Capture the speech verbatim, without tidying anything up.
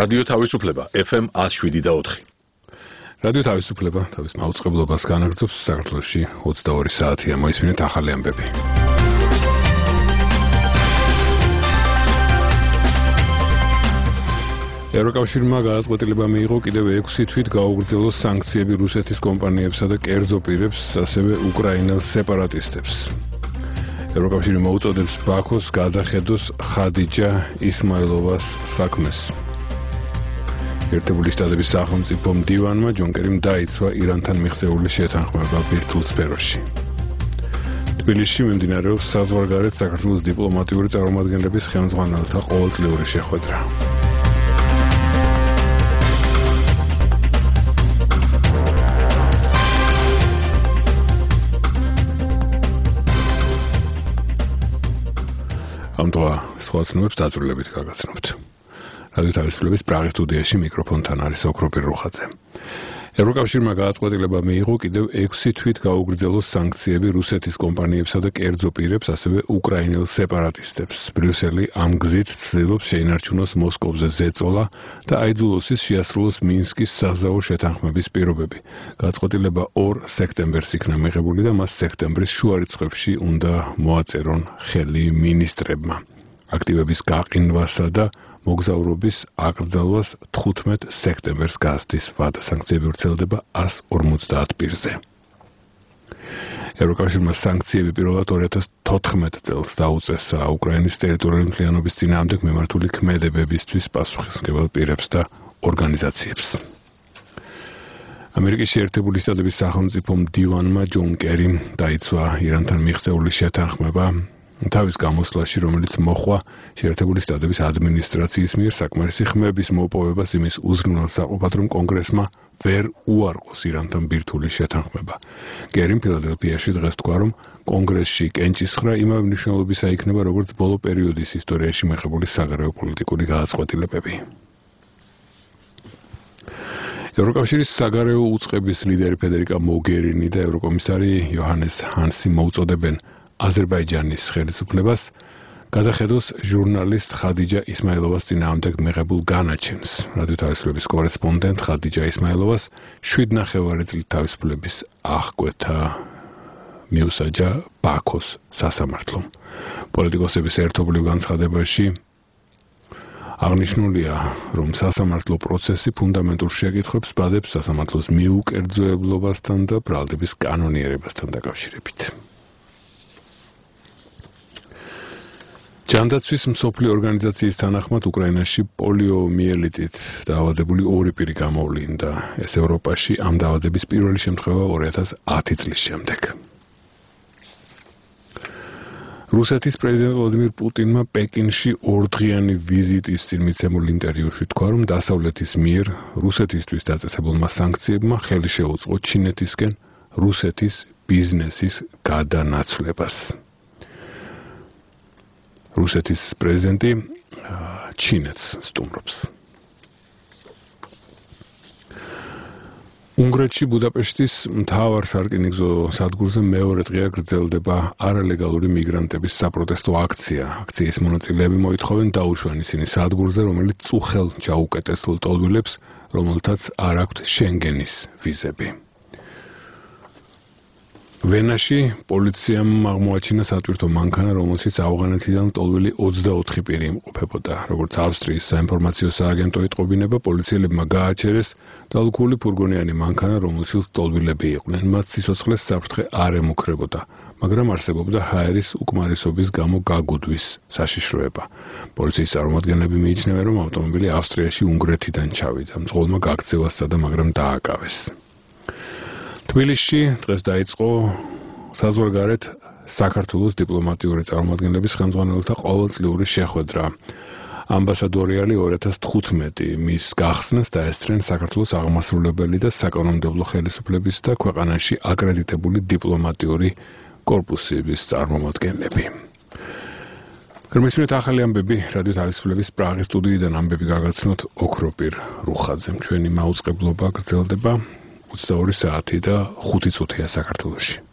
რადიო თავისუფლება F M one oh seven და four. რადიო თავისუფლება თავის მაუწყებლობას განაგრძობს საქართველოში ოცდაორი საათია მოისმინეთ ახალი ამბები. ევროკავშირმა გადაწყვეტილება მიიღო კიდევ ექვსი თვით გაუგრძელოს სანქციები რუსეთის კომპანიებსა და კერძო პირებს, ასევე უკრაინელ სეპარატისტებს. ევროკავშირი მოუწოდებს ბაქოს გადახედოს ხადიჯა ისმაილოვას საქმეს. ერთებული შტატების სახელმწიფო მდივანმა ჯონ კერიმ დაიცვა ირანთან მიღწეული შეთანხმება ბირთვულ სფეროში. თბილისში მიმდინარეობს საზღვარგარეთ საქართველოს დიპლომატიური წარმომადგენლების ხელმძღვანელთა ყოველწლიური შეხვედრა. ამ დღე სხვა ცნობებს დაძრულებით გაგაცნობთ. რადიო თავისუფლების პრაღის სტუდიაში მიკროფონთან არის ოქროპირ რუხაძე. ევროკავშირმა გადაწყვეტილება მიიღო კიდევ ექვსი თვით გაუგრძელოს სანქციები რუსეთის კომპანიებსა და კერძო პირებს, ასევე უკრაინელ სეპარატისტებს. ბრიუსელი ამ გზით ცდილობს შეინარჩუნოს მოსკოვზე ზეწოლა და აიძულოს შეასრულოს მინსკის საზავო შეთანხმების პირობები. გადაწყვეტილება ორ სექტემბერს იქნა მიღებული და მას სექტემბრის შუა რიცხვებში უნდა მოაწერონ ხელი მინისტრებმა. აქტივების გაყინვასა და მოგზაურობის აკრძალვას თხუთმეტ სექტემბერს გასდის ვადა. სანქციები ვრცელდება one forty პირზე. ევროკავშირმა სანქციები პირველად ორი ათას თოთხმეტ წელს დაუწესა უკრაინის ტერიტორიული მთლიანობის წინააღმდეგ მიმართული ქმედებებისთვის პასუხისმგებელ პირებს და ორგანიზაციებს. ამერიკის შეერთებული შტატების სახელმწიფო მდივანმა ჯონ კერიმ დაიცვა ირანთან მიღწეული შეთანხმება თავის გამოსვლაში, რომელიც მოხვა შეერთებული შტატების ადმინისტრაციის მიერ საკმარისი ხმების მოპოვებას იმის უზრუნველს აყოფათ, რომ კონგრესმა ვერ უარყოს ირანთან ბირთვული შეთანხმება. კერიმ ფილადელფიაში დღეს თქვა, რომ კონგრესში კენჭისხრა იმავე მნიშვნელობისა იქნება, როგორც ბოლო პერიოდის ისტორიაში მიღებული საგარეო პოლიტიკური გადაწყვეტილებები. ევროკავშირის საგარეო უწყების ლიდერი ფედერიკა მოგერინი და ევროკომისარი იოჰანეს ჰანსი მოუწოდებენ აზერბაიჯანის ხელისუფლებას გადახედოს ჟურნალისტ ხადიჯა ისმაილოვას წინააღმდეგ მიღებულ განაჩენს. რადიო თავისუფლების კორესპონდენტ ხადიჯა ისმაილოვას შვიდნახევარი წლით თავისუფლების აღკვეთა მიუსაჯა ბაქოს სასამართლომ. პოლიტიკოსების ერთობლივ განცხადებაში აღნიშნულია, რომ სასამართლო პროცესი ფუნდამენტურ შეკითხვებს ბადებს სასამართლოს მიუკერძოებლობასთან და ბრალდების კანონიერებასთან დაკავშირებით. ჯანდაცვის მსოფლიო ორგანიზაციის თანახმად უკრაინაში პოლიომიელიტით დაავადებული ორი პირი გამოვლინდა. ეს ევროპაში ამ დაავადების პირველი შემთხვევა ორი ათას ათი წლის შემდეგ. რუსეთის პრეზიდენტ ვლადიმირ პუტინმა პეკინში ორდღიანი ვიზიტის წინ მიცემულ ინტერვიუში თქვა, რომ დასავლეთის მიერ რუსეთისთვის დაწესებულმა სანქციებმა ხელი შეუწყო ჩინეთისკენ რუსეთის ბიზნესის გადანაცვლებას. რუსეთის პრეზიდენტი ჩინეთს სტუმრობს. უნგრეთში ბუდაპეშტის მთავარ სარკინიგზო სადგურზე მეორე დღეა გრძელდება არალეგალური მიგრანტების საპროტესტო აქცია. აქციის მონაწილეები მოითხოვენ დაუშვან ისინი სადგურზე, რომელიც წუხელ ჩაუკეტესლ ტოლვილებს, რომელთაც არ აქვთ შენგენის ვიზები. ვენაში პოლიციამ აღმოაჩინა სატვირთო მანქანა, რომელშიც ავღანეთიდან ტოლვილი ოცდაოთხი პირი იმყოფებოდა. როგორც ავსტრიის საინფორმაციო სააგენტო იტყობინება, პოლიციელებმა გააჩერეს დალუქული ფურგონიანი მანქანა, რომელშიც ტოლვილები იყვნენ. მათ სიცოცხლეს საფრთხე არ ემუქრებოდა, მაგრამ არსებობდა ჰაერის უკმარისობის გამო გაგუდვის საშიშროება. პოლიციის წარმომადგენლები მიიჩნევენ, რომ ავტომობილი ავსტრიაში უნგრეთიდან ჩავიდა. მძღოლმა გაქცევა სცადა, მაგრამ დააკავეს. თბილისში დღეს დაიწყო საზღვარგარეთ საქართველოს დიპლომატიური წარმომადგენლების ხელმძღვანელთა ყოველწლიური შეხვედრა. ამბასადორიალი ორი ათას თხუთმეტი მის გახსნას დაესწრნენ საქართველოს აღმასრულებელი და საკანონმდებლო ხელისუფლების და ქვეყანაში აკრედიტებული დიპლომატიური კორპუსების წარმომადგენლები. გრმისმენთ ახალი ამბები რადიო თავისუფლების პრაღის სტუდიიდან ამბები გაგაცნოთ ოქროპირ რუხაძემ. ჩვენი მაუწყებლობა გრძელდება ოცდაორი საათი და ხუთი წუთია საქართველოში.